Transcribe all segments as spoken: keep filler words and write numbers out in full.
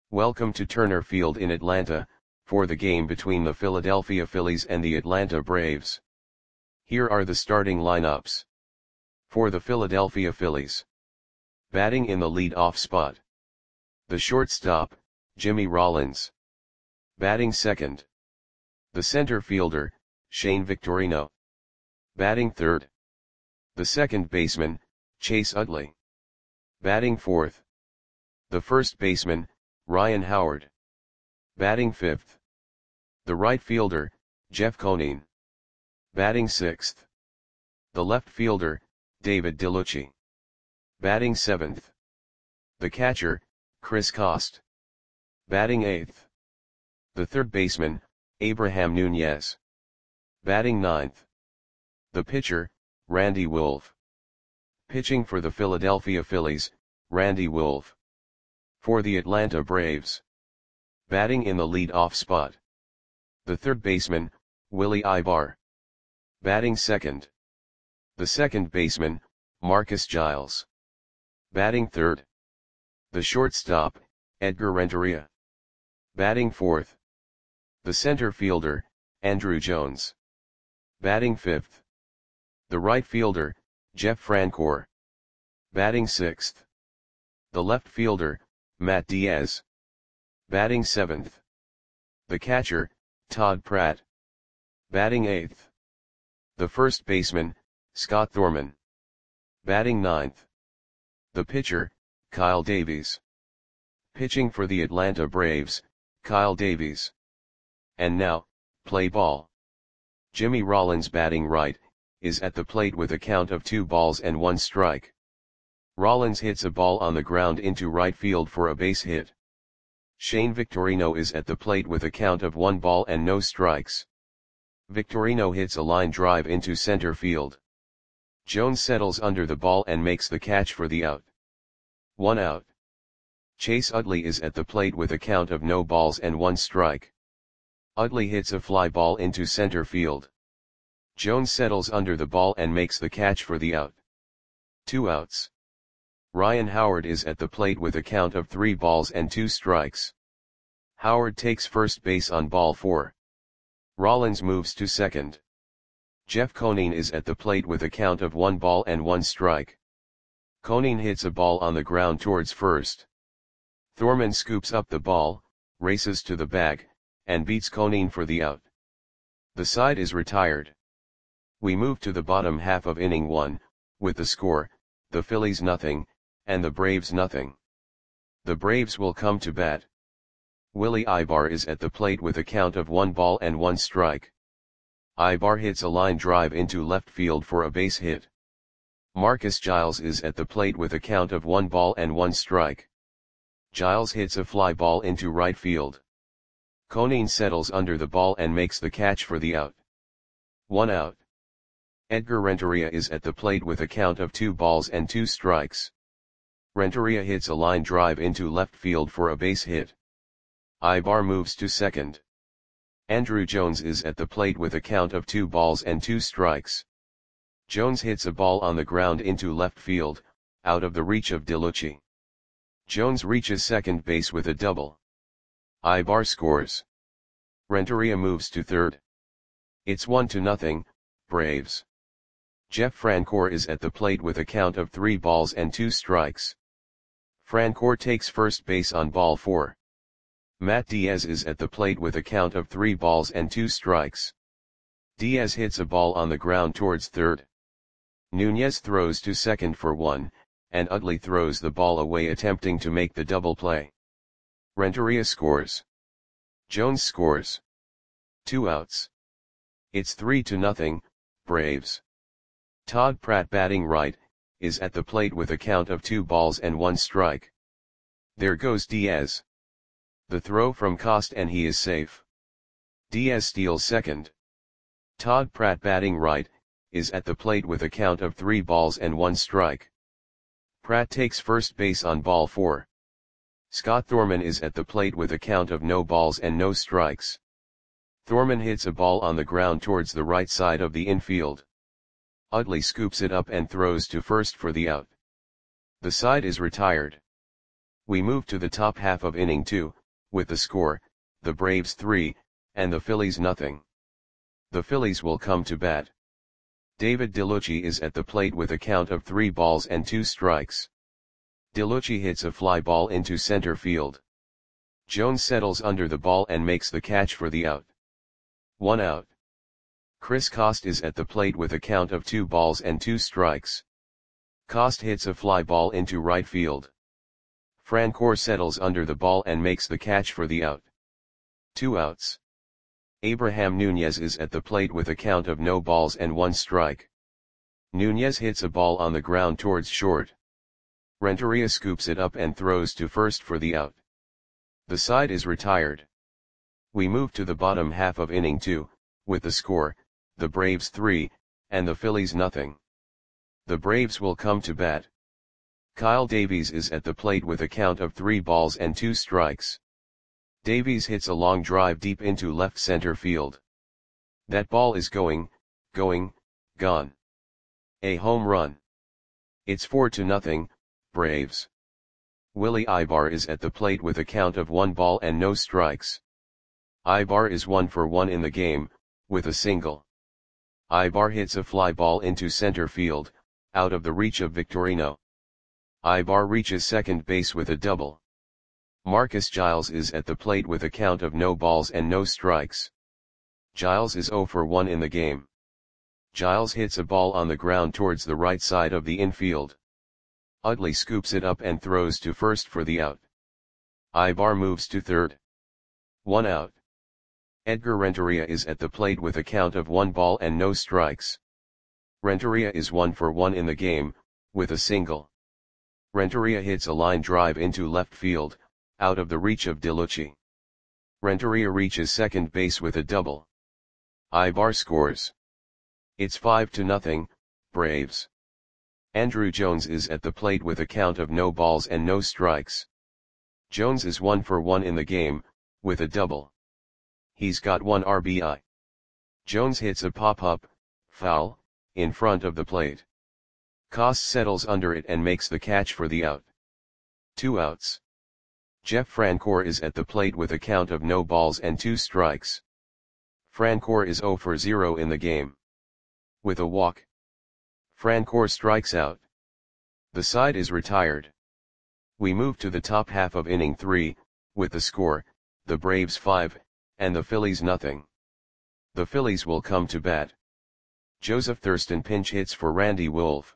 Welcome to Turner Field in Atlanta, for the game between the Philadelphia Phillies and the Atlanta Braves. Here are the starting lineups. For the Philadelphia Phillies. Batting in the lead-off spot. The shortstop, Jimmy Rollins. Batting second. The center fielder, Shane Victorino. Batting third. The second baseman, Chase Utley. Batting fourth. The first baseman, Ryan Howard. Batting fifth. The right fielder, Jeff Conine. Batting sixth. The left fielder, David DeLucci. Batting seventh. The catcher, Chris Coste. Batting eighth. The third baseman, Abraham Nunez. Batting ninth. The pitcher, Randy Wolf. Pitching for the Philadelphia Phillies, Randy Wolf. For the Atlanta Braves. Batting in the lead-off spot. The third baseman, Willie Ibar. Batting second. The second baseman, Marcus Giles. Batting third. The shortstop, Edgar Renteria. Batting fourth. The center fielder, Andruw Jones. Batting fifth. The right fielder, Jeff Francoeur. Batting sixth. The left fielder, Matt Diaz. Batting seventh. The catcher, Todd Pratt. Batting eighth. The first baseman, Scott Thorman. Batting ninth. The pitcher, Kyle Davies. Pitching for the Atlanta Braves, Kyle Davies. And now, play ball. Jimmy Rollins batting right, is at the plate with a count of two balls and one strike. Rollins hits a ball on the ground into right field for a base hit. Shane Victorino is at the plate with a count of one ball and no strikes. Victorino hits a line drive into center field. Jones settles under the ball and makes the catch for the out. One out. Chase Utley is at the plate with a count of no balls and one strike. Utley hits a fly ball into center field. Jones settles under the ball and makes the catch for the out. Two outs. Ryan Howard is at the plate with a count of three balls and two strikes. Howard takes first base on ball four. Rollins moves to second. Jeff Conine is at the plate with a count of one ball and one strike. Conine hits a ball on the ground towards first. Thorman scoops up the ball, races to the bag, and beats Conine for the out. The side is retired. We move to the bottom half of inning one, with the score, the Phillies nothing, and the Braves nothing. The Braves will come to bat. Willie Ibar is at the plate with a count of one ball and one strike. Ibar hits a line drive into left field for a base hit. Marcus Giles is at the plate with a count of one ball and one strike. Giles hits a fly ball into right field. Conine settles under the ball and makes the catch for the out. One out. Edgar Renteria is at the plate with a count of two balls and two strikes. Renteria hits a line drive into left field for a base hit. Ibar moves to second. Andruw Jones is at the plate with a count of two balls and two strikes. Jones hits a ball on the ground into left field, out of the reach of DeLucci. Jones reaches second base with a double. Ibar scores. Renteria moves to third. It's one to nothing, Braves. Jeff Francoeur is at the plate with a count of three balls and two strikes. Francoeur takes first base on ball four. Matt Diaz is at the plate with a count of three balls and two strikes. Diaz hits a ball on the ground towards third. Nunez throws to second for one, and Utley throws the ball away attempting to make the double play. Renteria scores. Jones scores. Two outs. It's three to nothing, Braves. Todd Pratt batting right, is at the plate with a count of two balls and one strike. There goes Diaz. The throw from Coste and he is safe. Diaz steals second. Todd Pratt batting right, is at the plate with a count of three balls and one strike. Pratt takes first base on ball four. Scott Thorman is at the plate with a count of no balls and no strikes. Thorman hits a ball on the ground towards the right side of the infield. Utley scoops it up and throws to first for the out. The side is retired. We move to the top half of inning two, with the score, the Braves three, and the Phillies nothing. The Phillies will come to bat. David DeLucci is at the plate with a count of three balls and two strikes. DeLucci hits a fly ball into center field. Jones settles under the ball and makes the catch for the out. One out. Chris Coste is at the plate with a count of two balls and two strikes. Coste hits a fly ball into right field. Francoeur settles under the ball and makes the catch for the out. Two outs. Abraham Nunez is at the plate with a count of no balls and one strike. Nunez hits a ball on the ground towards short. Renteria scoops it up and throws to first for the out. The side is retired. We move to the bottom half of inning two, with the score, the Braves three, and the Phillies nothing. The Braves will come to bat. Kyle Davies is at the plate with a count of three balls and two strikes. Davies hits a long drive deep into left center field. That ball is going, going, gone. A home run. It's four to nothing, Braves. Willie Ibar is at the plate with a count of one ball and no strikes. Ibar is one for one in the game, with a single. Ibar hits a fly ball into center field, out of the reach of Victorino. Ibar reaches second base with a double. Marcus Giles is at the plate with a count of no balls and no strikes. Giles is zero for one in the game. Giles hits a ball on the ground towards the right side of the infield. Utley scoops it up and throws to first for the out. Ibar moves to third. One out. Edgar Renteria is at the plate with a count of one ball and no strikes. Renteria is one for one in the game, with a single. Renteria hits a line drive into left field, out of the reach of DeLucci. Renteria reaches second base with a double. Ibar scores. It's five to nothing, Braves. Andruw Jones is at the plate with a count of no balls and no strikes. Jones is one for one in the game, with a double. He's got one R B I. Jones hits a pop-up, foul, in front of the plate. Coste settles under it and makes the catch for the out. Two outs. Jeff Francoeur is at the plate with a count of no balls and two strikes. Francoeur is zero for zero in the game. With a walk. Francoeur strikes out. The side is retired. We move to the top half of inning three, with the score, the Braves five, and the Phillies nothing. The Phillies will come to bat. Joseph Thurston pinch hits for Randy Wolf.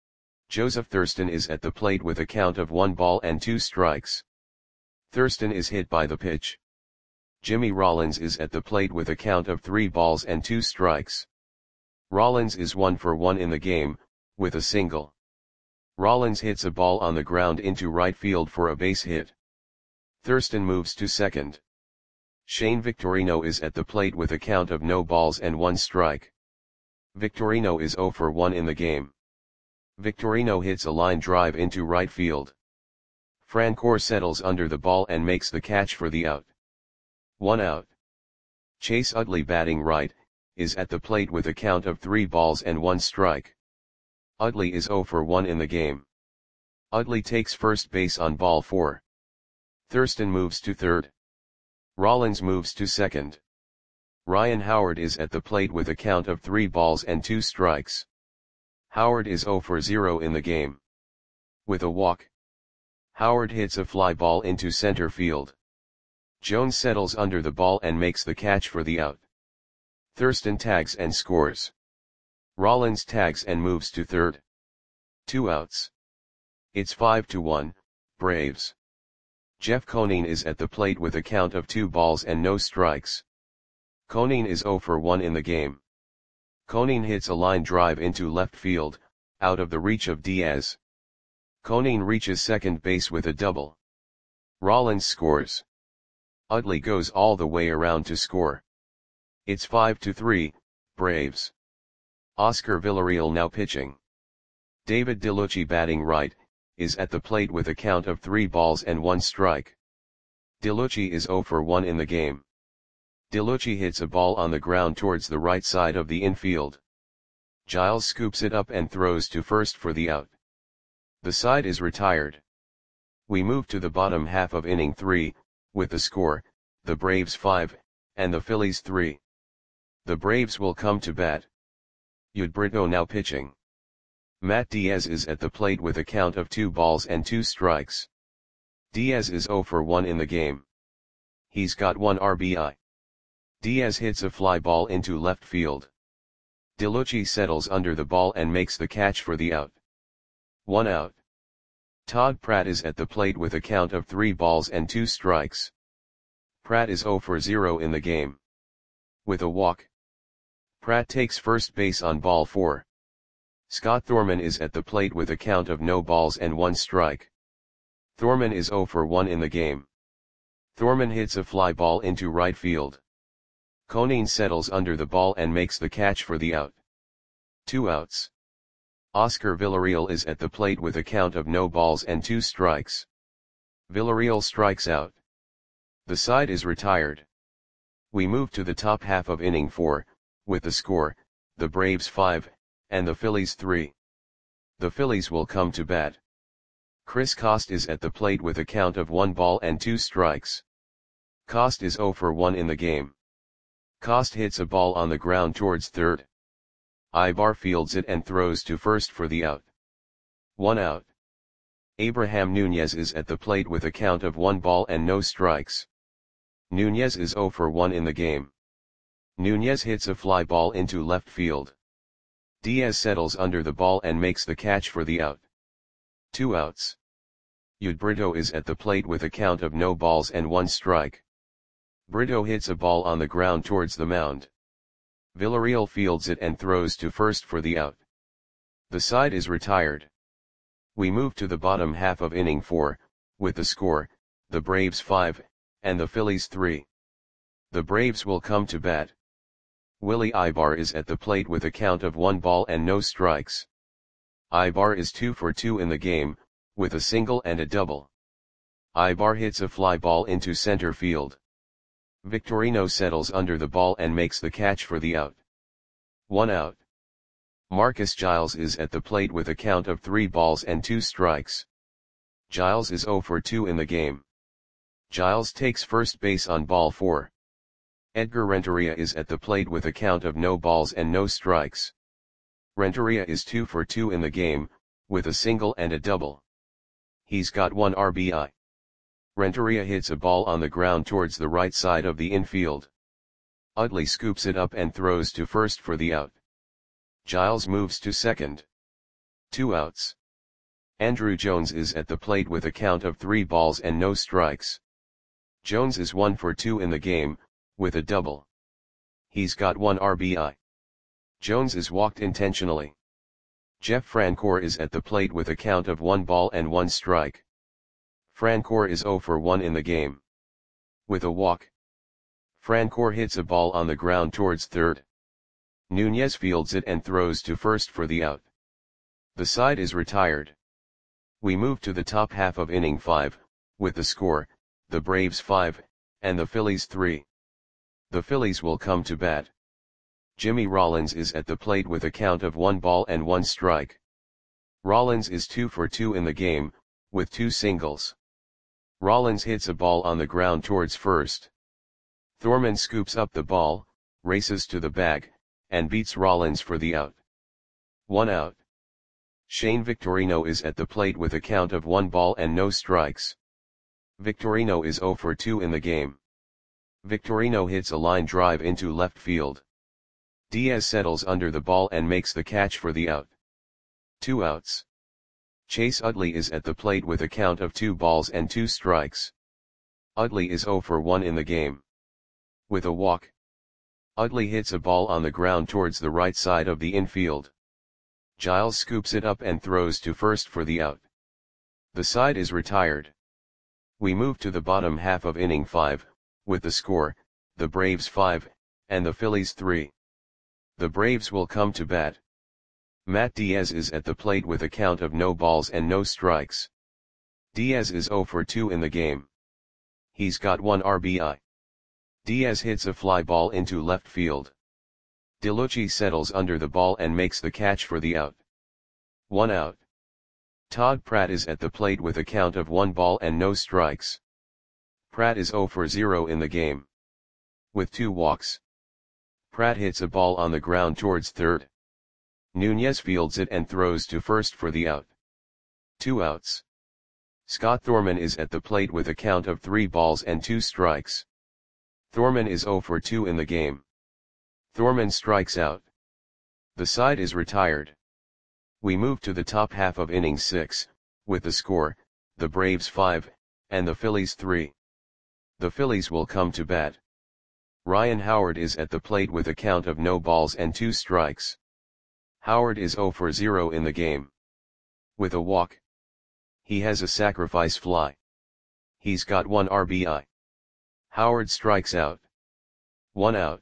Joseph Thurston is at the plate with a count of one ball and two strikes. Thurston is hit by the pitch. Jimmy Rollins is at the plate with a count of three balls and two strikes. Rollins is one for one in the game, with a single. Rollins hits a ball on the ground into right field for a base hit. Thurston moves to second. Shane Victorino is at the plate with a count of no balls and one strike. Victorino is zero for one in the game. Victorino hits a line drive into right field. Francoeur settles under the ball and makes the catch for the out. One out. Chase Utley, batting right, is at the plate with a count of three balls and one strike. Utley is zero for one in the game. Utley takes first base on ball four. Thurston moves to third. Rollins moves to second. Ryan Howard is at the plate with a count of three balls and two strikes. Howard is zero for zero in the game. With a walk. Howard hits a fly ball into center field. Jones settles under the ball and makes the catch for the out. Thurston tags and scores. Rollins tags and moves to third. Two outs. It's five to one, Braves. Jeff Conine is at the plate with a count of two balls and no strikes. Conine is zero for one in the game. Conine hits a line drive into left field, out of the reach of Diaz. Conine reaches second base with a double. Rollins scores. Utley goes all the way around to score. It's five to three, Braves. Oscar Villarreal now pitching. David DeLucci, batting right, is at the plate with a count of three balls and one strike. DeLucci is zero for one in the game. DeLucci hits a ball on the ground towards the right side of the infield. Giles scoops it up and throws to first for the out. The side is retired. We move to the bottom half of inning three, with the score, the Braves five, and the Phillies three. The Braves will come to bat. Yud Brito now pitching. Matt Diaz is at the plate with a count of two balls and two strikes. Diaz is oh for one in the game. He's got one R B I. Diaz hits a fly ball into left field. DeLucci settles under the ball and makes the catch for the out. One out. Todd Pratt is at the plate with a count of three balls and two strikes. Pratt is oh for zero in the game. With a walk. Pratt takes first base on ball four. Scott Thorman is at the plate with a count of no balls and one strike. Thorman is oh for one in the game. Thorman hits a fly ball into right field. Conine settles under the ball and makes the catch for the out. Two outs. Oscar Villarreal is at the plate with a count of no balls and two strikes. Villarreal strikes out. The side is retired. We move to the top half of inning four, with the score, the Braves five, and the Phillies three. The Phillies will come to bat. Chris Coste is at the plate with a count of one ball and two strikes. Coste is oh for one in the game. Coste hits a ball on the ground towards third. Ibar fields it and throws to first for the out. One out. Abraham Nunez is at the plate with a count of one ball and no strikes. Nunez is oh for one in the game. Nunez hits a fly ball into left field. Diaz settles under the ball and makes the catch for the out. Two outs. Yud Brito is at the plate with a count of no balls and one strike. Brito hits a ball on the ground towards the mound. Villarreal fields it and throws to first for the out. The side is retired. We move to the bottom half of inning four, with the score, the Braves five, and the Phillies three. The Braves will come to bat. Willie Ibar is at the plate with a count of one ball and no strikes. Ibar is two for two in the game, with a single and a double. Ibar hits a fly ball into center field. Victorino settles under the ball and makes the catch for the out. One out. Marcus Giles is at the plate with a count of three balls and two strikes. Giles is oh for two in the game. Giles takes first base on ball four. Edgar Renteria is at the plate with a count of no balls and no strikes. Renteria is two for two in the game, with a single and a double. He's got one R B I. Renteria hits a ball on the ground towards the right side of the infield. Utley scoops it up and throws to first for the out. Giles moves to second. Two outs. Andruw Jones is at the plate with a count of three balls and no strikes. Jones is one for two in the game, with a double. He's got one R B I. Jones is walked intentionally. Jeff Francoeur is at the plate with a count of one ball and one strike. Francoeur is oh for one in the game. With a walk. Francoeur hits a ball on the ground towards third. Nunez fields it and throws to first for the out. The side is retired. We move to the top half of inning five, with the score, the Braves five, and the Phillies three. The Phillies will come to bat. Jimmy Rollins is at the plate with a count of one ball and one strike. Rollins is two for two in the game, with two singles. Rollins hits a ball on the ground towards first. Thorman scoops up the ball, races to the bag, and beats Rollins for the out. One out. Shane Victorino is at the plate with a count of one ball and no strikes. Victorino is oh for two in the game. Victorino hits a line drive into left field. Diaz settles under the ball and makes the catch for the out. Two outs. Chase Utley is at the plate with a count of two balls and two strikes. Utley is oh for one in the game. With a walk. Utley hits a ball on the ground towards the right side of the infield. Giles scoops it up and throws to first for the out. The side is retired. We move to the bottom half of inning five, with the score, the Braves five, and the Phillies three. The Braves will come to bat. Matt Diaz is at the plate with a count of no balls and no strikes. Diaz is oh for two in the game. He's got one R B I. Diaz hits a fly ball into left field. DeLucci settles under the ball and makes the catch for the out. One out. Todd Pratt is at the plate with a count of one ball and no strikes. Pratt is zero for zero in the game. With two walks. Pratt hits a ball on the ground towards third. Nunez fields it and throws to first for the out. Two outs. Scott Thorman is at the plate with a count of three balls and two strikes. Thorman is zero for two in the game. Thorman strikes out. The side is retired. We move to the top half of inning six, with the score, the Braves five, and the Phillies three. The Phillies will come to bat. Ryan Howard is at the plate with a count of no balls and two strikes. Howard is zero for zero in the game. With a walk. He has a sacrifice fly. He's got one R B I. Howard strikes out. One out.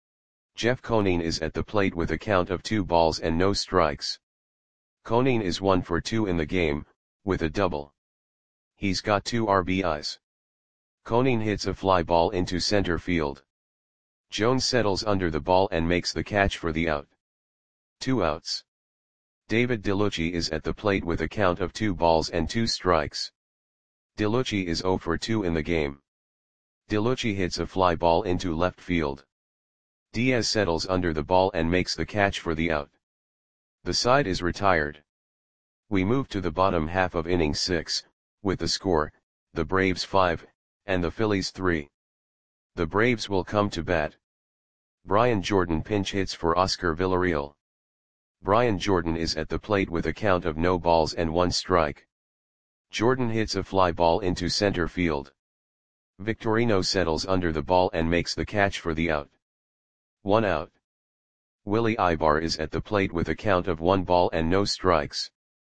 Jeff Conine is at the plate with a count of two balls and no strikes. Conine is one for two in the game, with a double. He's got two R B Is. Conine hits a fly ball into center field. Jones settles under the ball and makes the catch for the out. Two outs. David DeLucci is at the plate with a count of two balls and two strikes. DeLucci is zero for two in the game. DeLucci hits a fly ball into left field. Diaz settles under the ball and makes the catch for the out. The side is retired. We move to the bottom half of inning six, with the score, the Braves five, and the Phillies three. The Braves will come to bat. Brian Jordan pinch hits for Oscar Villarreal. Brian Jordan is at the plate with a count of no balls and one strike. Jordan hits a fly ball into center field. Victorino settles under the ball and makes the catch for the out. One out. Willie Ibar is at the plate with a count of one ball and no strikes.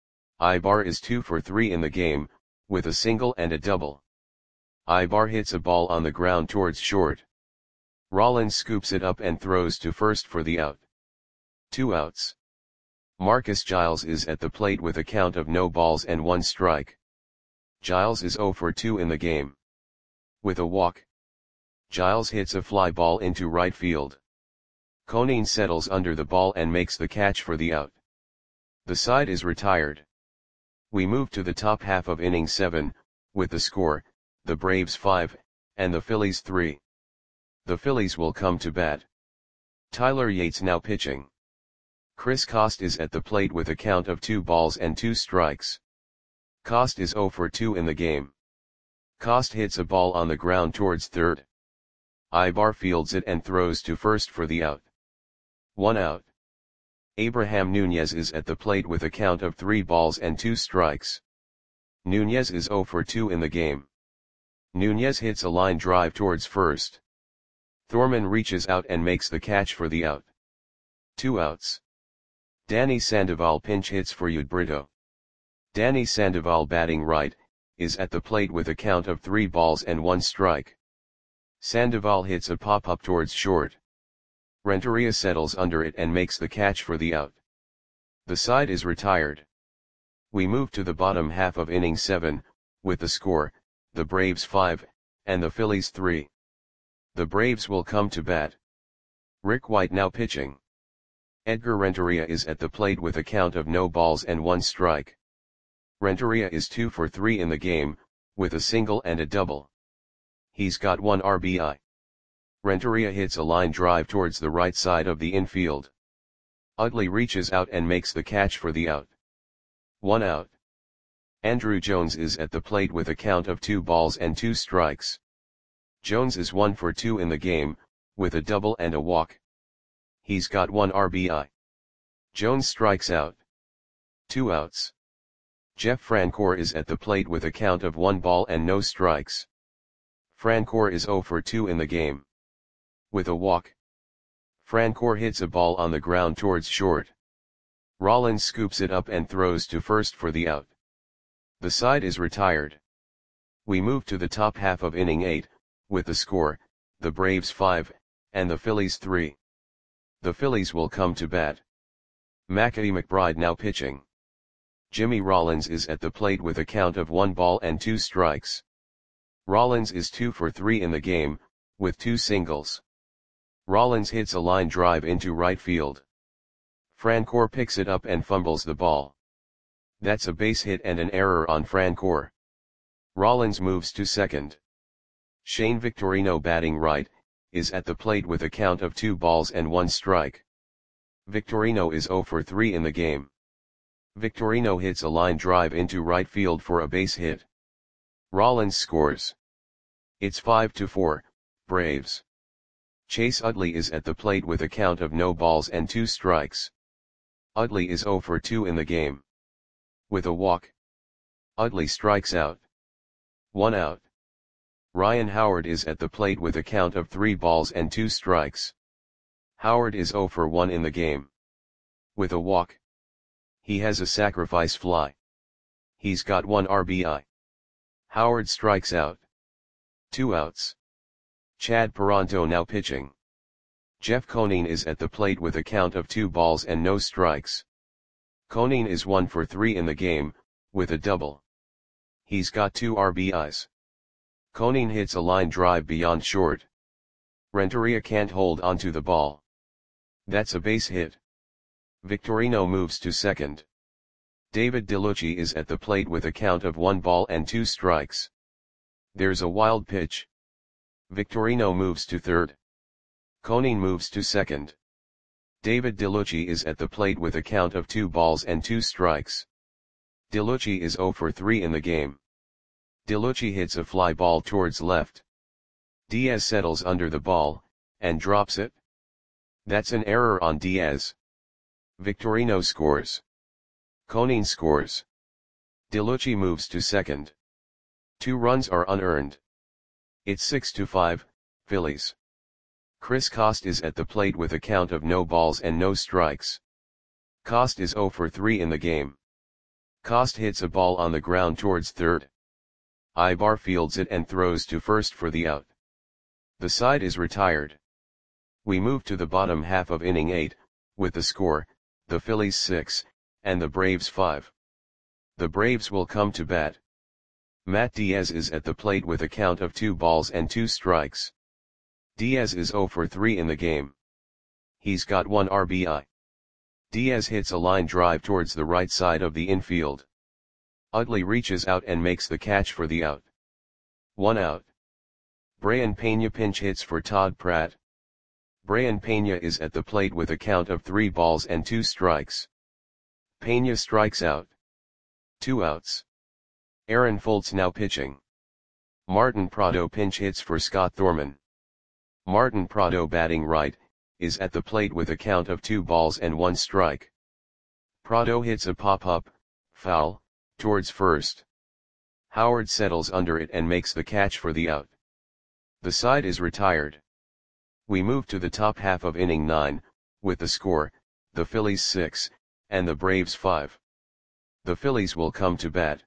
Ibar is two for three in the game, with a single and a double. Ibar hits a ball on the ground towards short. Rollins scoops it up and throws to first for the out. Two outs. Marcus Giles is at the plate with a count of no balls and one strike. Giles is zero for two in the game. With a walk. Giles hits a fly ball into right field. Conine settles under the ball and makes the catch for the out. The side is retired. We move to the top half of inning seven, with the score, the Braves five, and the Phillies three. The Phillies will come to bat. Tyler Yates now pitching. Chris Cost is at the plate with a count of two balls and two strikes. Cost is zero for two in the game. Cost hits a ball on the ground towards third. Ibar fields it and throws to first for the out. One out. Abraham Nunez is at the plate with a count of three balls and two strikes. Nunez is zero for two in the game. Nunez hits a line drive towards first. Thorman reaches out and makes the catch for the out. Two outs. Danny Sandoval pinch hits for Yud Brito. Danny Sandoval, batting right, is at the plate with a count of three balls and one strike. Sandoval hits a pop-up towards short. Renteria settles under it and makes the catch for the out. The side is retired. We move to the bottom half of inning seven, with the score, the Braves five, and the Phillies three. The Braves will come to bat. Rick White now pitching. Edgar Renteria is at the plate with a count of no balls and one strike. Renteria is two for three in the game, with a single and a double. He's got one R B I. Renteria hits a line drive towards the right side of the infield. Utley reaches out and makes the catch for the out. One out. Andrew Jones is at the plate with a count of two balls and two strikes. Jones is one for two in the game, with a double and a walk. He's got one R B I. Jones strikes out. Two outs. Jeff Francoeur is at the plate with a count of one ball and no strikes. Francoeur is zero for two in the game. With a walk. Francoeur hits a ball on the ground towards short. Rollins scoops it up and throws to first for the out. The side is retired. We move to the top half of inning eight, with the score, the Braves five, and the Phillies three. The Phillies will come to bat. Mackie McBride now pitching. Jimmy Rollins is at the plate with a count of one ball and two strikes. Rollins is two for three in the game, with two singles. Rollins hits a line drive into right field. Francoeur picks it up and fumbles the ball. That's a base hit and an error on Francoeur. Rollins moves to second. Shane Victorino, batting right, is at the plate with a count of two balls and one strike. Victorino is zero for three in the game. Victorino hits a line drive into right field for a base hit. Rollins scores. It's five to four, Braves. Chase Utley is at the plate with a count of no balls and two strikes. Utley is zero for two in the game. With a walk, Utley strikes out. One out. Ryan Howard is at the plate with a count of three balls and two strikes. Howard is zero for one in the game. With a walk, he has a sacrifice fly. He's got one R B I. Howard strikes out. Two outs. Chad Paronto now pitching. Jeff Conine is at the plate with a count of two balls and no strikes. Conine is one for three in the game, with a double. He's got two R B Is. Conine hits a line drive beyond short. Renteria can't hold onto the ball. That's a base hit. Victorino moves to second. David DeLucci is at the plate with a count of one ball and two strikes. There's a wild pitch. Victorino moves to third. Conine moves to second. David DeLucci is at the plate with a count of two balls and two strikes. DeLucci is zero for three in the game. DeLucci hits a fly ball towards left. Diaz settles under the ball, and drops it. That's an error on Diaz. Victorino scores. Conine scores. DeLucci moves to second. Two runs are unearned. It's six to five, Phillies. Chris Coste is at the plate with a count of no balls and no strikes. Coste is zero for three in the game. Coste hits a ball on the ground towards third. Ibar fields it and throws to first for the out. The side is retired. We move to the bottom half of inning eight, with the score, the Phillies six, and the Braves five. The Braves will come to bat. Matt Diaz is at the plate with a count of two balls and two strikes. Diaz is zero for three in the game. He's got one R B I. Diaz hits a line drive towards the right side of the infield. Utley reaches out and makes the catch for the out. One out. Brayan Peña pinch hits for Todd Pratt. Brayan Peña is at the plate with a count of three balls and two strikes. Peña strikes out. Two outs. Aaron Foltz now pitching. Martin Prado pinch hits for Scott Thorman. Martin Prado, batting right, is at the plate with a count of two balls and one strike. Prado hits a pop-up, foul, towards first. Howard settles under it and makes the catch for the out. The side is retired. We move to the top half of inning nine, with the score, the Phillies six, and the Braves five. The Phillies will come to bat.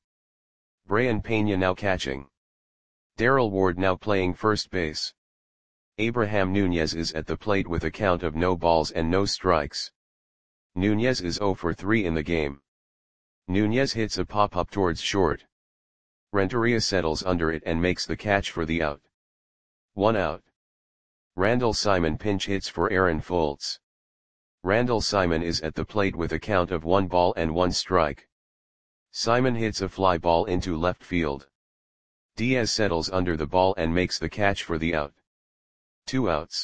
Brayan Peña now catching. Darrell Ward now playing first base. Abraham Nunez is at the plate with a count of no balls and no strikes. Nunez is zero for three in the game. Nunez hits a pop-up towards short. Renteria settles under it and makes the catch for the out. One out. Randall Simon pinch hits for Aaron Foltz. Randall Simon is at the plate with a count of one ball and one strike. Simon hits a fly ball into left field. Diaz settles under the ball and makes the catch for the out. Two outs.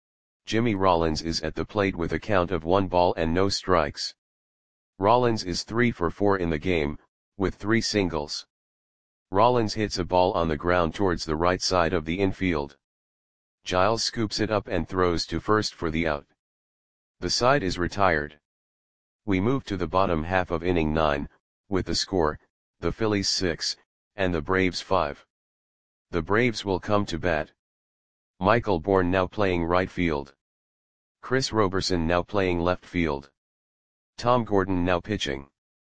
Jimmy Rollins is at the plate with a count of one ball and no strikes. Rollins is three for four in the game, with three singles. Rollins hits a ball on the ground towards the right side of the infield. Giles scoops it up and throws to first for the out. The side is retired. We move to the bottom half of inning nine, with the score, the Phillies six, and the Braves five. The Braves will come to bat. Michael Bourne now playing right field. Chris Roberson now playing left field. Tom Gordon now pitching.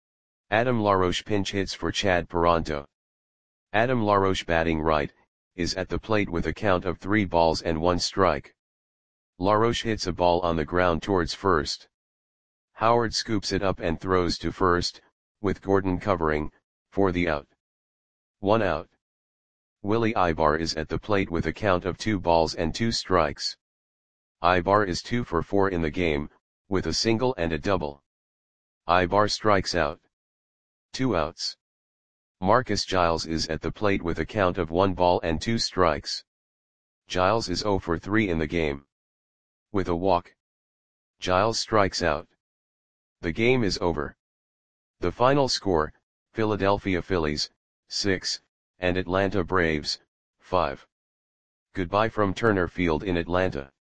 Adam LaRoche pinch hits for Chad Paronto. Adam LaRoche, batting right, is at the plate with a count of three balls and one strike. LaRoche hits a ball on the ground towards first. Howard scoops it up and throws to first, with Gordon covering, for the out. One out. Willie Ibar is at the plate with a count of two balls and two strikes. Ibar is two for four in the game, with a single and a double. Ibar strikes out. Two outs. Marcus Giles is at the plate with a count of one ball and two strikes. Giles is zero for three in the game. With a walk, Giles strikes out. The game is over. The final score, Philadelphia Phillies, six, and Atlanta Braves, five. Goodbye from Turner Field in Atlanta.